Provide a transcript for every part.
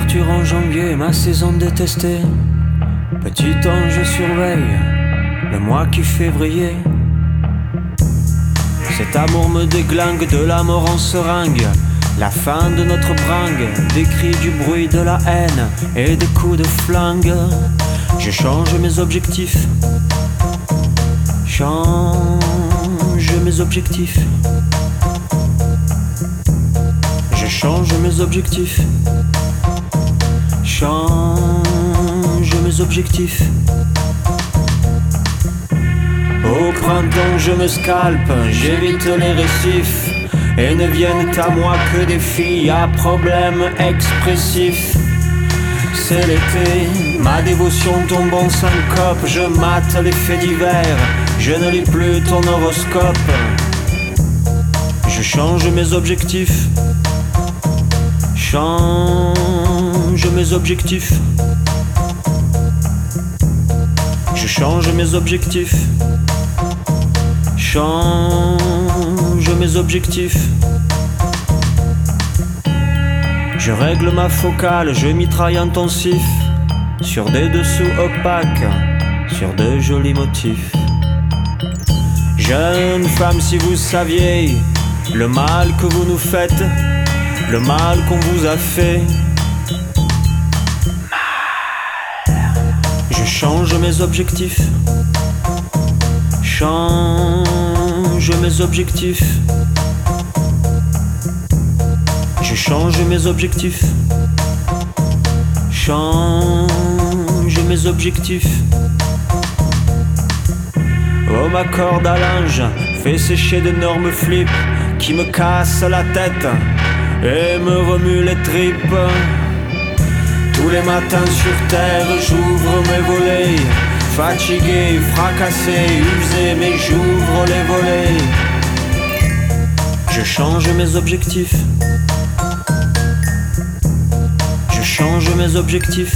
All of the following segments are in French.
L'ouverture en janvier, ma saison détestée. Petit ange surveille le mois qui février. Cet amour me déglingue, de la mort en seringue. La fin de notre bringue, des cris, du bruit, de la haine et des coups de flingue. Je change mes objectifs. Change mes objectifs. Je change mes objectifs. Change mes objectifs. Au printemps je me scalpe, j'évite les récifs. Et ne viennent à moi que des filles à problème expressif. C'est l'été, ma dévotion tombe en syncope. Je mate les faits divers, je ne lis plus ton horoscope. Je change mes objectifs. Change mes objectifs. Je change mes objectifs. Change mes objectifs. Je règle ma focale, je mitraille intensif sur des dessous opaques, sur de jolis motifs. Jeune femme, si vous saviez le mal que vous nous faites, le mal qu'on vous a fait. Je change mes objectifs. Change mes objectifs. Je change mes objectifs. Change mes objectifs. Oh, ma corde à linge fait sécher d'énormes flips qui me cassent la tête et me remuent les tripes. Tous les matins sur terre j'ouvre mes volets. Fatigué, fracassé, usé, mais j'ouvre les volets. Je change mes objectifs. Je change mes objectifs.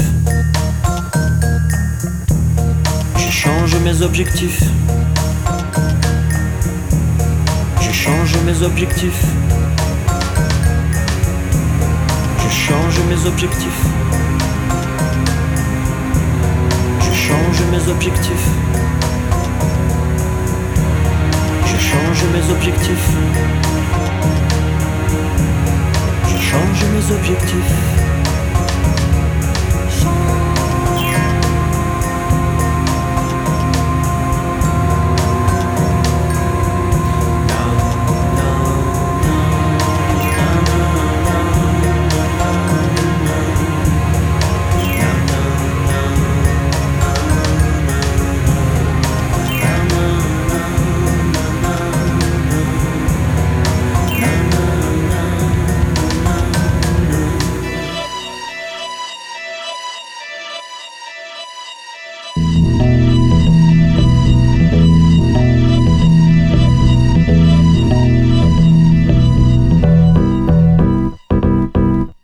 Je change mes objectifs. Je change mes objectifs. Je change mes objectifs. Je change mes objectifs. Je change mes objectifs. Je change mes objectifs.